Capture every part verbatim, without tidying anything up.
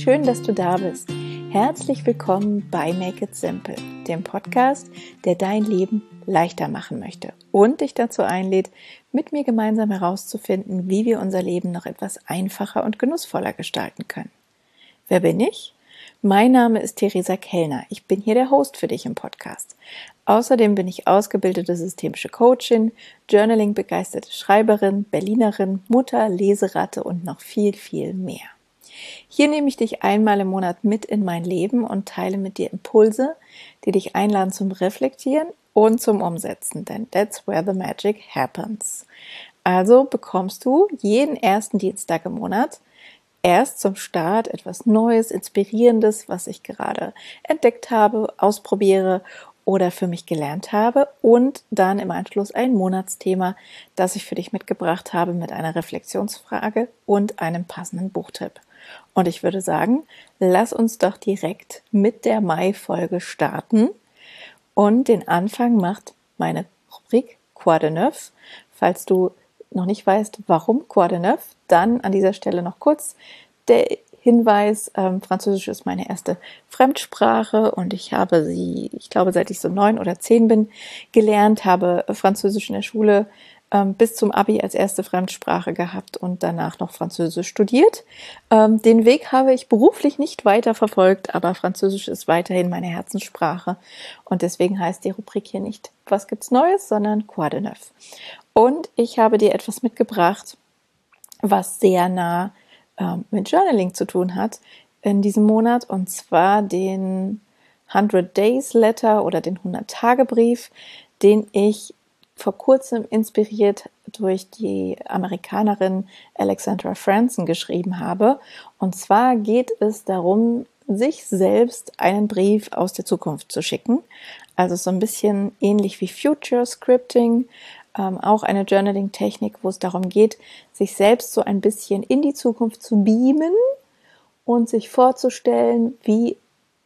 schön, dass du da bist. Herzlich willkommen bei Make It Simple, dem Podcast, der dein Leben leichter machen möchte und dich dazu einlädt, mit mir gemeinsam herauszufinden, wie wir unser Leben noch etwas einfacher und genussvoller gestalten können. Wer bin ich? Mein Name ist Theresa Kellner. Ich bin hier der Host für dich im Podcast. Außerdem bin ich ausgebildete systemische Coachin, Journaling-begeisterte Schreiberin, Berlinerin, Mutter, Leseratte und noch viel, viel mehr. Hier nehme ich dich einmal im Monat mit in mein Leben und teile mit dir Impulse, die dich einladen zum Reflektieren und zum Umsetzen, denn that's where the magic happens. Also bekommst du jeden ersten Dienstag im Monat erst zum Start etwas Neues, Inspirierendes, was ich gerade entdeckt habe, ausprobiere oder für mich gelernt habe und dann im Anschluss ein Monatsthema, das ich für dich mitgebracht habe mit einer Reflexionsfrage und einem passenden Buchtipp. Und ich würde sagen, lass uns doch direkt mit der Mai-Folge starten. Und den Anfang macht meine Rubrik Quoi de Neuf. Falls du noch nicht weißt, warum Quoi de Neuf, dann an dieser Stelle noch kurz der Hinweis, ähm, Französisch ist meine erste Fremdsprache und ich habe sie, ich glaube, seit ich so neun oder zehn bin, gelernt, habe Französisch in der Schule ähm, bis zum Abi als erste Fremdsprache gehabt und danach noch Französisch studiert. Ähm, den Weg habe ich beruflich nicht weiter verfolgt, aber Französisch ist weiterhin meine Herzenssprache und deswegen heißt die Rubrik hier nicht Was gibt's Neues, sondern Quoi de Neuf. Und ich habe dir etwas mitgebracht, was sehr nah ähm, mit Journaling zu tun hat in diesem Monat, und zwar den hundred Days Letter oder den hundert-Tage-Brief, den ich vor kurzem inspiriert durch die Amerikanerin Alexandra Franzen geschrieben habe. Und zwar geht es darum, sich selbst einen Brief aus der Zukunft zu schicken. Also so ein bisschen ähnlich wie Future Scripting, ähm, auch eine Journaling-Technik, wo es darum geht, sich selbst so ein bisschen in die Zukunft zu beamen und sich vorzustellen, wie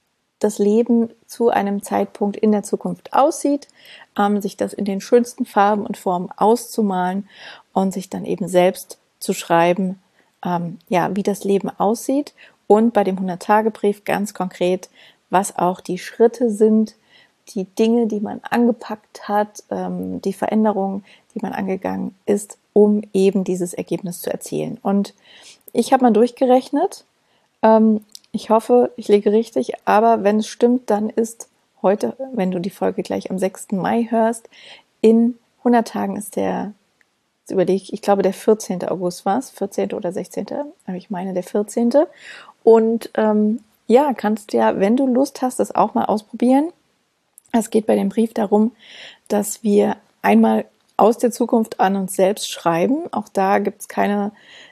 das Leben zu einem Zeitpunkt in der Zukunft aussieht, ähm, sich das in den schönsten Farben und Formen auszumalen und sich dann eben selbst zu schreiben, ähm, ja, wie das Leben aussieht und bei dem hundert-Tage-Brief ganz konkret, was auch die Schritte sind, die Dinge, die man angepackt hat, ähm, die Veränderungen, die man angegangen ist, um eben dieses Ergebnis zu erzielen. Und ich habe mal durchgerechnet, ähm, ich hoffe, ich liege richtig, aber wenn es stimmt, dann ist heute, wenn du die Folge gleich am sechsten Mai hörst, in hundert Tagen ist der, jetzt überlege ich, ich glaube der vierzehnte August war es, vierzehnte oder sechzehnte, aber ich meine der vierzehnte. Und ähm, ja, kannst ja, wenn du Lust hast, das auch mal ausprobieren. Es geht bei dem Brief darum, dass wir einmal aus der Zukunft an uns selbst schreiben. Auch da gibt es keine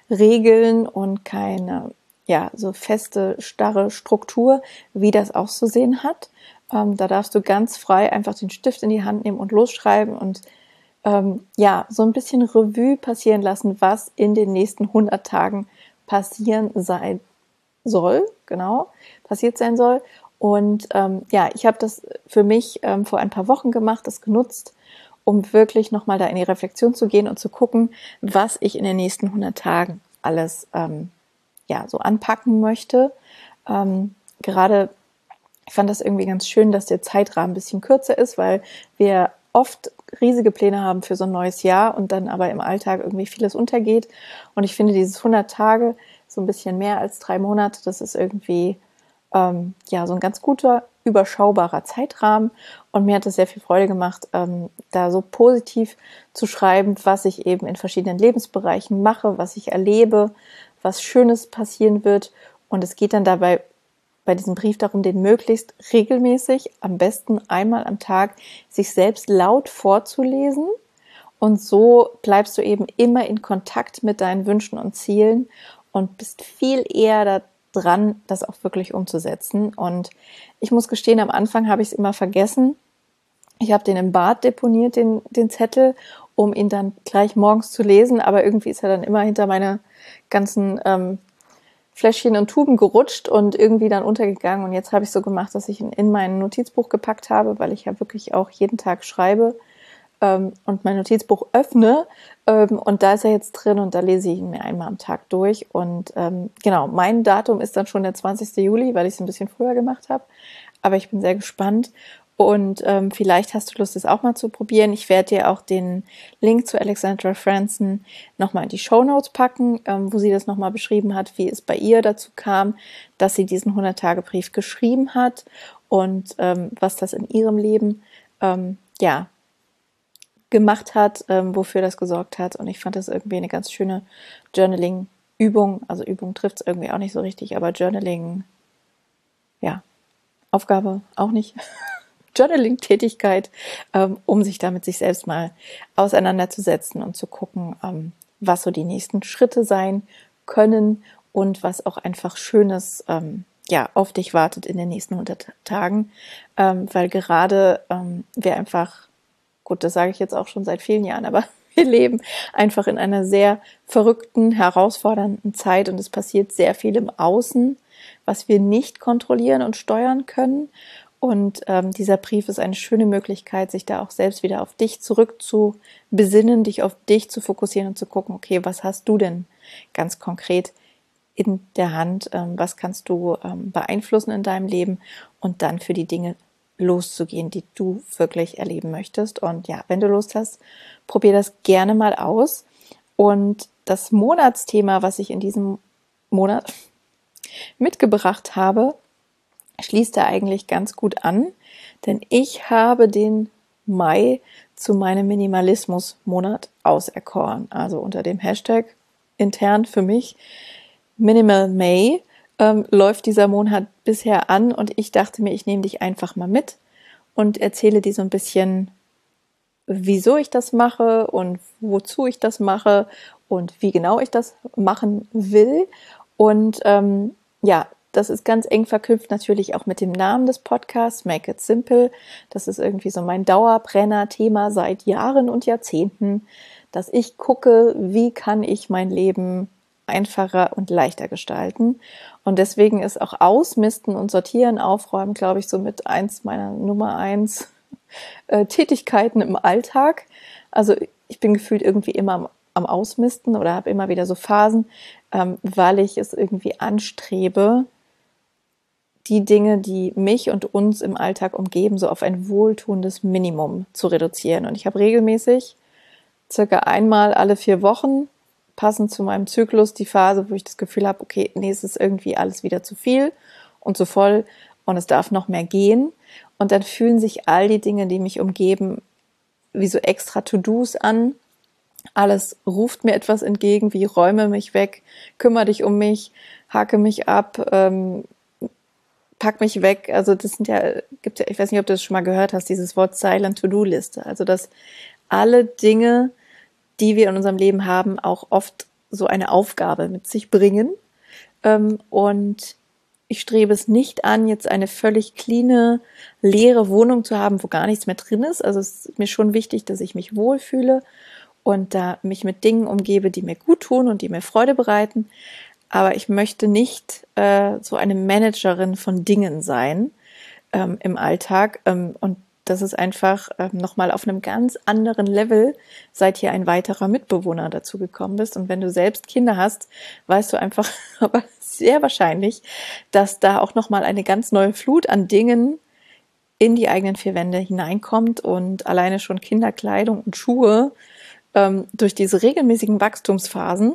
Regeln und keine ja, so feste, starre Struktur, wie das auszusehen hat. Ähm, da darfst du ganz frei einfach den Stift in die Hand nehmen und losschreiben und ähm, ja, so ein bisschen Revue passieren lassen, was in den nächsten hundert Tagen passieren sein soll, genau, passiert sein soll. Und ähm, ja, ich habe das für mich ähm, vor ein paar Wochen gemacht, das genutzt, um wirklich nochmal da in die Reflexion zu gehen und zu gucken, was ich in den nächsten hundert Tagen alles ähm, ja, so anpacken möchte. Ähm, gerade, ich fand das irgendwie ganz schön, dass der Zeitrahmen ein bisschen kürzer ist, weil wir oft riesige Pläne haben für so ein neues Jahr und dann aber im Alltag irgendwie vieles untergeht. Und ich finde dieses hundert Tage, so ein bisschen mehr als drei Monate, das ist irgendwie ähm, ja so ein ganz guter, überschaubarer Zeitrahmen. Und mir hat es sehr viel Freude gemacht, ähm, da so positiv zu schreiben, was ich eben in verschiedenen Lebensbereichen mache, was ich erlebe, was Schönes passieren wird. Und es geht dann dabei bei diesem Brief darum, den möglichst regelmäßig, am besten einmal am Tag, sich selbst laut vorzulesen. Und so bleibst du eben immer in Kontakt mit deinen Wünschen und Zielen und bist viel eher da dran, das auch wirklich umzusetzen. Und ich muss gestehen, am Anfang habe ich es immer vergessen. Ich habe den im Bad deponiert, den, den Zettel, um ihn dann gleich morgens zu lesen. Aber irgendwie ist er dann immer hinter meine ganzen ähm, Fläschchen und Tuben gerutscht und irgendwie dann untergegangen. Und jetzt habe ich so gemacht, dass ich ihn in mein Notizbuch gepackt habe, weil ich ja wirklich auch jeden Tag schreibe. ähm, und mein Notizbuch öffne ähm, und da ist er jetzt drin und da lese ich ihn mir einmal am Tag durch. Und ähm, genau, mein Datum ist dann schon der zwanzigster Juli, weil ich es ein bisschen früher gemacht habe. Aber ich bin sehr gespannt. Und ähm, vielleicht hast du Lust, das auch mal zu probieren. Ich werde dir auch den Link zu Alexandra Franzen nochmal in die Shownotes packen, ähm, wo sie das nochmal beschrieben hat, wie es bei ihr dazu kam, dass sie diesen hundert-Tage-Brief geschrieben hat und ähm, was das in ihrem Leben ähm, ja, gemacht hat, ähm, wofür das gesorgt hat. Und ich fand das irgendwie eine ganz schöne Journaling-Übung. Also Übung trifft es irgendwie auch nicht so richtig, aber Journaling, ja, Aufgabe auch nicht. Journaling-Tätigkeit, ähm, um sich damit sich selbst mal auseinanderzusetzen und zu gucken, ähm, was so die nächsten Schritte sein können und was auch einfach Schönes ähm, ja, auf dich wartet in den nächsten hundert Tagen, ähm, weil gerade ähm, wir einfach, gut, das sage ich jetzt auch schon seit vielen Jahren, aber wir leben einfach in einer sehr verrückten, herausfordernden Zeit und es passiert sehr viel im Außen, was wir nicht kontrollieren und steuern können. Und ähm, dieser Brief ist eine schöne Möglichkeit, sich da auch selbst wieder auf dich zurück zu besinnen, dich auf dich zu fokussieren und zu gucken, okay, was hast du denn ganz konkret in der Hand, ähm, was kannst du ähm, beeinflussen in deinem Leben und dann für die Dinge loszugehen, die du wirklich erleben möchtest. Und ja, wenn du Lust hast, probier das gerne mal aus. Und das Monatsthema, was ich in diesem Monat mitgebracht habe, schließt da eigentlich ganz gut an, denn ich habe den Mai zu meinem Minimalismus-Monat auserkoren. Also unter dem Hashtag intern für mich Minimal May ähm, läuft dieser Monat bisher an und ich dachte mir, ich nehme dich einfach mal mit und erzähle dir so ein bisschen, wieso ich das mache und wozu ich das mache und wie genau ich das machen will. Und ähm, ja, das ist ganz eng verknüpft natürlich auch mit dem Namen des Podcasts, Make It Simple. Das ist irgendwie so mein Dauerbrenner-Thema seit Jahren und Jahrzehnten, dass ich gucke, wie kann ich mein Leben einfacher und leichter gestalten. Und deswegen ist auch Ausmisten und Sortieren, Aufräumen, glaube ich, so mit eins meiner Nummer eins äh, Tätigkeiten im Alltag. Also ich bin gefühlt irgendwie immer am, am Ausmisten oder habe immer wieder so Phasen, ähm, weil ich es irgendwie anstrebe, die Dinge, die mich und uns im Alltag umgeben, so auf ein wohltuendes Minimum zu reduzieren. Und ich habe regelmäßig, circa einmal alle vier Wochen, passend zu meinem Zyklus, die Phase, wo ich das Gefühl habe, okay, nee, es ist irgendwie alles wieder zu viel und zu voll und es darf noch mehr gehen. Und dann fühlen sich all die Dinge, die mich umgeben, wie so extra To-Dos an. Alles ruft mir etwas entgegen, wie räume mich weg, kümmere dich um mich, hake mich ab, ähm, pack mich weg. Also das sind ja, gibt ja, ich weiß nicht, ob du das schon mal gehört hast, dieses Wort Silent To-Do-Liste. Also dass alle Dinge, die wir in unserem Leben haben, auch oft so eine Aufgabe mit sich bringen. Ähm, und ich strebe es nicht an, jetzt eine völlig cleane, leere Wohnung zu haben, wo gar nichts mehr drin ist. Also es ist mir schon wichtig, dass ich mich wohlfühle und da mich mit Dingen umgebe, die mir gut tun und die mir Freude bereiten. Aber ich möchte nicht äh, so eine Managerin von Dingen sein ähm, im Alltag. Ähm, und das ist einfach ähm, nochmal auf einem ganz anderen Level, seit hier ein weiterer Mitbewohner dazu gekommen bist. Und wenn du selbst Kinder hast, weißt du einfach, aber sehr wahrscheinlich, dass da auch nochmal eine ganz neue Flut an Dingen in die eigenen vier Wände hineinkommt und alleine schon Kinderkleidung und Schuhe ähm, durch diese regelmäßigen Wachstumsphasen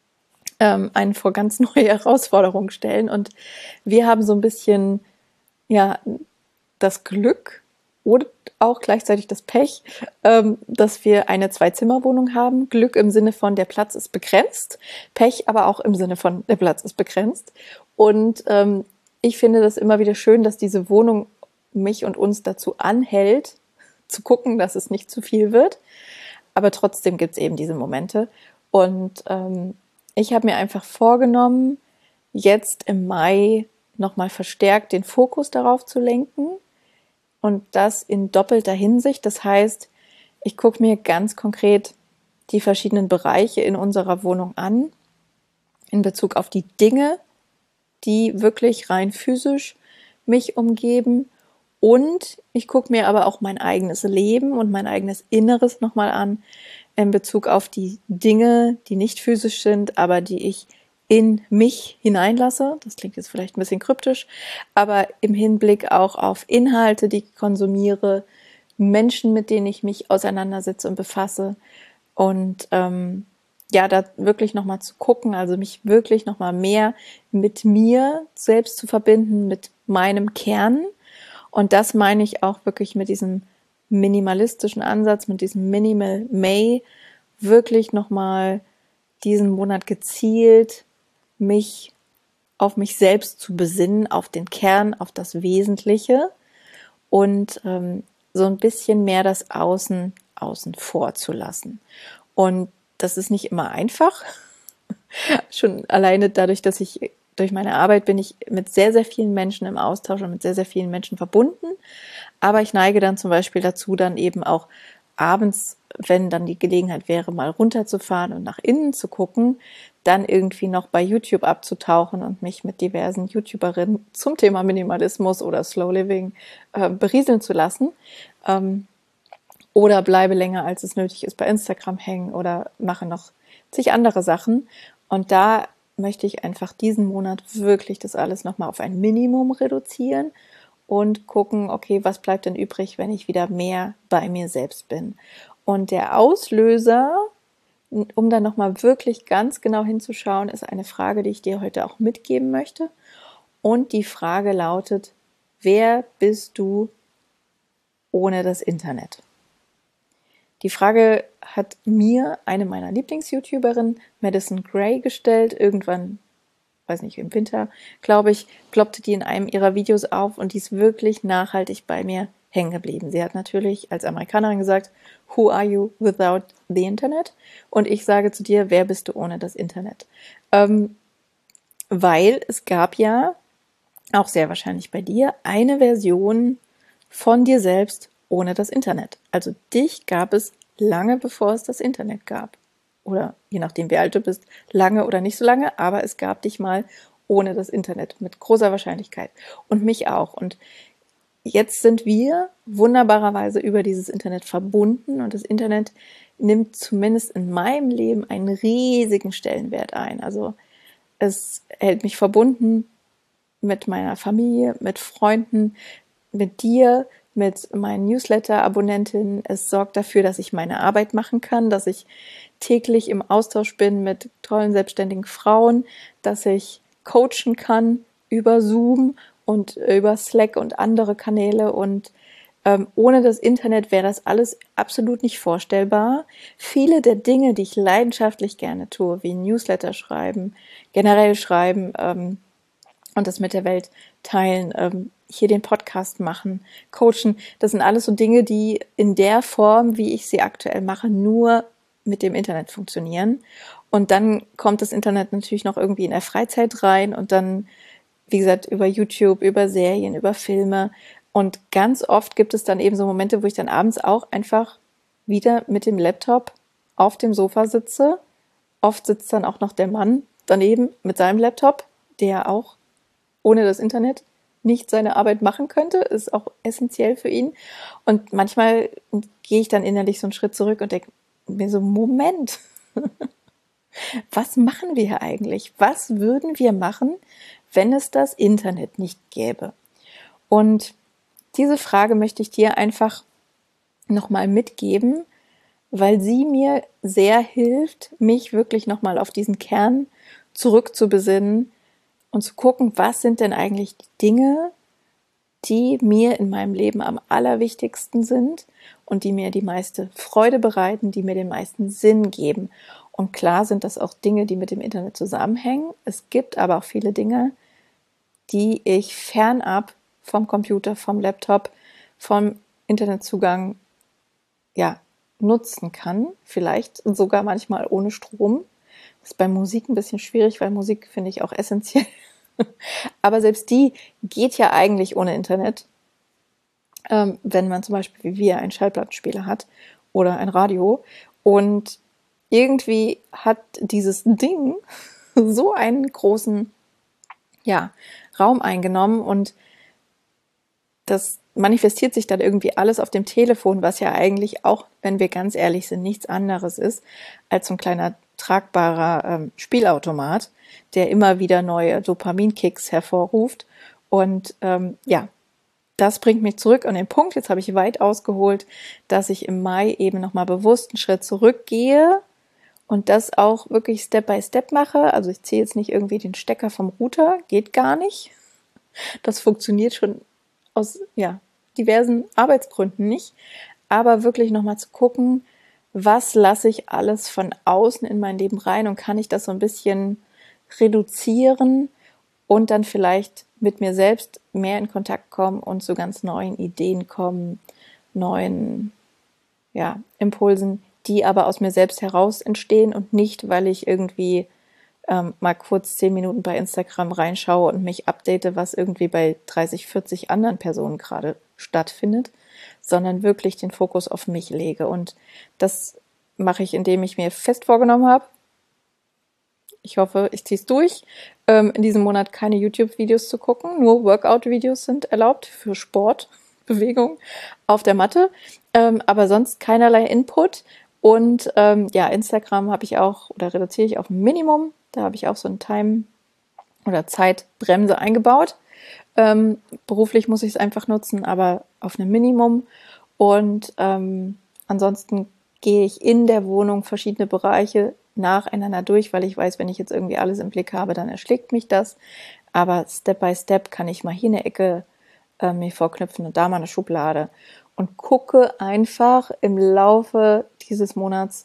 ähm, einen vor ganz neue Herausforderungen stellen. Und wir haben so ein bisschen ja das Glück und auch gleichzeitig das Pech, ähm, dass wir eine Zwei-Zimmer-Wohnung haben. Glück im Sinne von, der Platz ist begrenzt. Pech aber auch im Sinne von, der Platz ist begrenzt. Und ähm, ich finde das immer wieder schön, dass diese Wohnung mich und uns dazu anhält, zu gucken, dass es nicht zu viel wird. Aber trotzdem gibt es eben diese Momente. Und ähm, ich habe mir einfach vorgenommen, jetzt im Mai nochmal verstärkt den Fokus darauf zu lenken und das in doppelter Hinsicht. Das heißt, ich gucke mir ganz konkret die verschiedenen Bereiche in unserer Wohnung an, in Bezug auf die Dinge, die wirklich rein physisch mich umgeben Und ich gucke mir aber auch mein eigenes Leben und mein eigenes Inneres nochmal an in Bezug auf die Dinge, die nicht physisch sind, aber die ich in mich hineinlasse. Das klingt jetzt vielleicht ein bisschen kryptisch, aber im Hinblick auch auf Inhalte, die ich konsumiere, Menschen, mit denen ich mich auseinandersetze und befasse. Und ähm, ja, da wirklich nochmal zu gucken, also mich wirklich nochmal mehr mit mir selbst zu verbinden, mit meinem Kern. Und das meine ich auch wirklich mit diesem minimalistischen Ansatz, mit diesem Minimal May, wirklich nochmal diesen Monat gezielt mich auf mich selbst zu besinnen, auf den Kern, auf das Wesentliche und ähm, so ein bisschen mehr das Außen außen vor zu lassen. Und das ist nicht immer einfach. Schon alleine dadurch, dass ich durch meine Arbeit bin ich mit sehr, sehr vielen Menschen im Austausch und mit sehr, sehr vielen Menschen verbunden. Aber ich neige dann zum Beispiel dazu, dann eben auch abends, wenn dann die Gelegenheit wäre, mal runterzufahren und nach innen zu gucken, dann irgendwie noch bei YouTube abzutauchen und mich mit diversen YouTuberinnen zum Thema Minimalismus oder Slow Living äh, berieseln zu lassen. Ähm, oder bleibe länger, als es nötig ist, bei Instagram hängen oder mache noch zig andere Sachen. Und da möchte ich einfach diesen Monat wirklich das alles nochmal auf ein Minimum reduzieren und gucken, okay, was bleibt denn übrig, wenn ich wieder mehr bei mir selbst bin. Und der Auslöser, um dann nochmal wirklich ganz genau hinzuschauen, ist eine Frage, die ich dir heute auch mitgeben möchte. Und die Frage lautet, wer bist du ohne das Internet? Die Frage hat mir eine meiner Lieblings-YouTuberinnen, Madison Gray, gestellt. Irgendwann, weiß nicht, im Winter, glaube ich, ploppte die in einem ihrer Videos auf und die ist wirklich nachhaltig bei mir hängen geblieben. Sie hat natürlich als Amerikanerin gesagt, who are you without the Internet? Und ich sage zu dir, wer bist du ohne das Internet? Ähm, weil es gab ja, auch sehr wahrscheinlich bei dir, eine Version von dir selbst ohne das Internet. Also dich gab es lange bevor es das Internet gab. Oder je nachdem, wie alt du bist, lange oder nicht so lange, aber es gab dich mal ohne das Internet mit großer Wahrscheinlichkeit. Und mich auch. Und jetzt sind wir wunderbarerweise über dieses Internet verbunden und das Internet nimmt zumindest in meinem Leben einen riesigen Stellenwert ein. Also es hält mich verbunden mit meiner Familie, mit Freunden, mit dir, mit meinen Newsletter-Abonnentinnen. Es sorgt dafür, dass ich meine Arbeit machen kann, dass ich täglich im Austausch bin mit tollen, selbstständigen Frauen, dass ich coachen kann über Zoom und über Slack und andere Kanäle. Und ähm, ohne das Internet wäre das alles absolut nicht vorstellbar. Viele der Dinge, die ich leidenschaftlich gerne tue, wie Newsletter schreiben, generell schreiben, ähm, und das mit der Welt teilen, ähm, hier den Podcast machen, coachen. Das sind alles so Dinge, die in der Form, wie ich sie aktuell mache, nur mit dem Internet funktionieren. Und dann kommt das Internet natürlich noch irgendwie in der Freizeit rein und dann, wie gesagt, über YouTube, über Serien, über Filme. Und ganz oft gibt es dann eben so Momente, wo ich dann abends auch einfach wieder mit dem Laptop auf dem Sofa sitze. Oft sitzt dann auch noch der Mann daneben mit seinem Laptop, der auch ohne das Internet nicht seine Arbeit machen könnte, ist auch essentiell für ihn. Und manchmal gehe ich dann innerlich so einen Schritt zurück und denke mir so, Moment, was machen wir hier eigentlich? Was würden wir machen, wenn es das Internet nicht gäbe? Und diese Frage möchte ich dir einfach nochmal mitgeben, weil sie mir sehr hilft, mich wirklich nochmal auf diesen Kern zurückzubesinnen, und zu gucken, was sind denn eigentlich die Dinge, die mir in meinem Leben am allerwichtigsten sind und die mir die meiste Freude bereiten, die mir den meisten Sinn geben. Und klar sind das auch Dinge, die mit dem Internet zusammenhängen. Es gibt aber auch viele Dinge, die ich fernab vom Computer, vom Laptop, vom Internetzugang, ja, nutzen kann. Vielleicht sogar manchmal ohne Strom. Das ist bei Musik ein bisschen schwierig, weil Musik finde ich auch essentiell. Aber selbst die geht ja eigentlich ohne Internet, ähm, wenn man zum Beispiel wie wir einen Schallplattenspieler hat oder ein Radio. Und irgendwie hat dieses Ding so einen großen, ja, Raum eingenommen und das manifestiert sich dann irgendwie alles auf dem Telefon, was ja eigentlich auch, wenn wir ganz ehrlich sind, nichts anderes ist als so ein kleiner tragbarer ähm, Spielautomat, der immer wieder neue Dopaminkicks hervorruft. Und ähm, ja, das bringt mich zurück an den Punkt, jetzt habe ich weit ausgeholt, dass ich im Mai eben nochmal bewusst einen Schritt zurückgehe und das auch wirklich Step by Step mache. Also ich ziehe jetzt nicht irgendwie den Stecker vom Router, geht gar nicht. Das funktioniert schon aus ja, diversen Arbeitsgründen nicht. Aber wirklich nochmal zu gucken, was lasse ich alles von außen in mein Leben rein und kann ich das so ein bisschen reduzieren und dann vielleicht mit mir selbst mehr in Kontakt kommen und zu ganz neuen Ideen kommen, neuen ja, Impulsen, die aber aus mir selbst heraus entstehen und nicht, weil ich irgendwie ähm, mal kurz zehn Minuten bei Instagram reinschaue und mich update, was irgendwie bei dreißig, vierzig anderen Personen gerade stattfindet, sondern wirklich den Fokus auf mich lege. Und das mache ich, indem ich mir fest vorgenommen habe, ich hoffe, ich ziehe es durch, ähm, in diesem Monat keine YouTube-Videos zu gucken, nur Workout-Videos sind erlaubt für Sport, Bewegung auf der Matte, ähm, aber sonst keinerlei Input. Und ähm, ja, Instagram habe ich auch oder reduziere ich auf ein Minimum. Da habe ich auch so ein Time- oder Zeitbremse eingebaut. Ähm, beruflich muss ich es einfach nutzen, aber auf einem Minimum. Und ähm, ansonsten gehe ich in der Wohnung verschiedene Bereiche nacheinander durch, weil ich weiß, wenn ich jetzt irgendwie alles im Blick habe, dann erschlägt mich das. Aber Step by Step kann ich mal hier eine Ecke äh, mir vorknüpfen und da mal eine Schublade und gucke einfach im Laufe dieses Monats,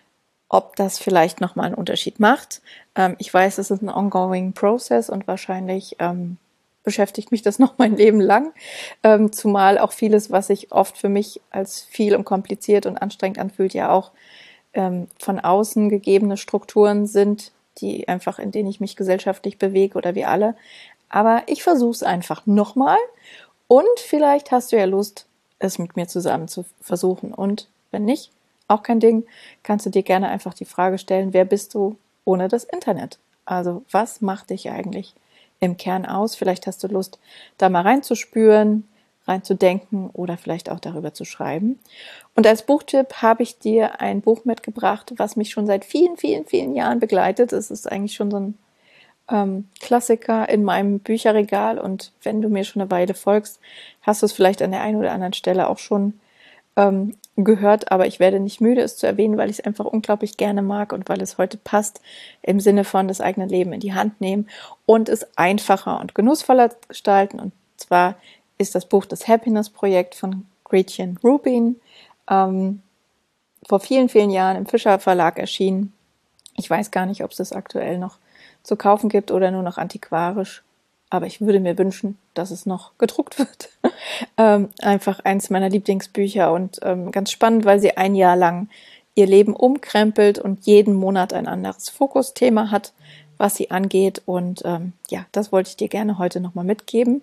ob das vielleicht nochmal einen Unterschied macht. Ähm, ich weiß, es ist ein ongoing process und wahrscheinlich ähm, beschäftigt mich das noch mein Leben lang, ähm, zumal auch vieles, was sich oft für mich als viel und kompliziert und anstrengend anfühlt, ja auch ähm, von außen gegebene Strukturen sind, die einfach, in denen ich mich gesellschaftlich bewege oder wir alle. Aber ich versuche es einfach nochmal und vielleicht hast du ja Lust, es mit mir zusammen zu versuchen. Und wenn nicht, auch kein Ding, kannst du dir gerne einfach die Frage stellen, wer bist du ohne das Internet? Also was macht dich eigentlich im Kern aus? Vielleicht hast du Lust, da mal reinzuspüren, reinzudenken oder vielleicht auch darüber zu schreiben. Und als Buchtipp habe ich dir ein Buch mitgebracht, was mich schon seit vielen, vielen, vielen Jahren begleitet. Es ist eigentlich schon so ein ähm, Klassiker in meinem Bücherregal und wenn du mir schon eine Weile folgst, hast du es vielleicht an der einen oder anderen Stelle auch schon ähm, gehört, aber ich werde nicht müde, es zu erwähnen, weil ich es einfach unglaublich gerne mag und weil es heute passt im Sinne von das eigene Leben in die Hand nehmen und es einfacher und genussvoller gestalten. Und zwar ist das Buch das Happiness Projekt von Gretchen Rubin, ähm, vor vielen, vielen Jahren im Fischer Verlag erschienen. Ich weiß gar nicht, ob es das aktuell noch zu kaufen gibt oder nur noch antiquarisch. Aber ich würde mir wünschen, dass es noch gedruckt wird. ähm, einfach eins meiner Lieblingsbücher und ähm, ganz spannend, weil sie ein Jahr lang ihr Leben umkrempelt und jeden Monat ein anderes Fokusthema hat, was sie angeht. Und ähm, ja, das wollte ich dir gerne heute nochmal mitgeben.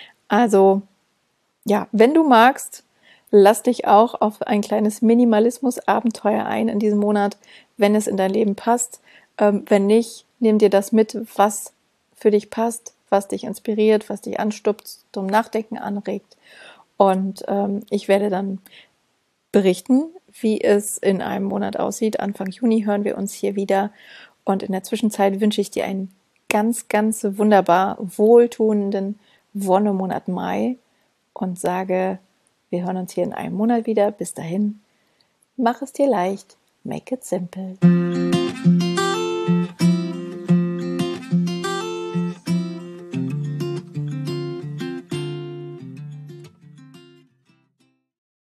Also ja, wenn du magst, lass dich auch auf ein kleines Minimalismus-Abenteuer ein in diesem Monat, wenn es in dein Leben passt. Ähm, wenn nicht, nimm dir das mit, was für dich passt, was dich inspiriert, was dich anstupst, zum Nachdenken anregt. Und ähm, ich werde dann berichten, wie es in einem Monat aussieht. Anfang Juni hören wir uns hier wieder. Und in der Zwischenzeit wünsche ich dir einen ganz, ganz wunderbar wohltuenden Wonnemonat Mai und sage, wir hören uns hier in einem Monat wieder. Bis dahin, mach es dir leicht, make it simple.